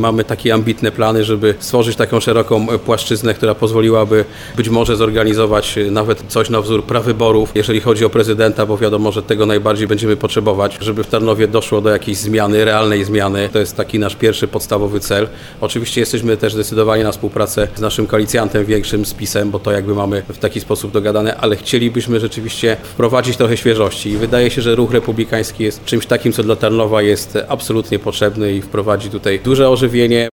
Mamy takie ambitne plany, żeby stworzyć taką szeroką płaszczyznę, która pozwoliłaby być może zorganizować nawet coś na wzór prawyborów, jeżeli chodzi o prezydenta, bo wiadomo, że tego najbardziej będziemy potrzebować, żeby w Tarnowie doszło do jakiejś zmiany, realnej zmiany. To jest taki nasz pierwszy podstawowy cel. Oczywiście jesteśmy też zdecydowani na współpracę z naszym koalicjantem większym, z PiS-em, bo to jakby mamy w taki sposób dogadane, ale chcielibyśmy rzeczywiście wprowadzić trochę świeżości i wydaje się, że ruch republikański jest czymś takim, co dla Tarnowa jest absolutnie potrzebny i wprowadzi tutaj duże ożywienie.